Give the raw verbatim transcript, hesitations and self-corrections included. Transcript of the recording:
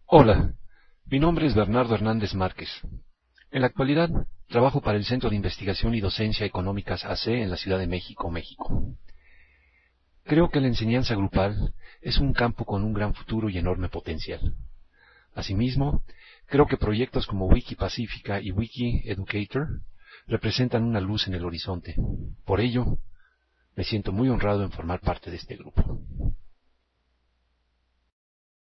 Hola, mi nombre es Bernardo Hernández Márquez. En la actualidad, trabajo para el Centro de Investigación y Docencia Económicas A C en la Ciudad de México, México. Creo que la enseñanza grupal es un campo con un gran futuro y enorme potencial. Asimismo, creo que proyectos como Wikipacífica y Wiki Educator representan una luz en el horizonte. Por ello, me siento muy honrado en formar parte de este grupo.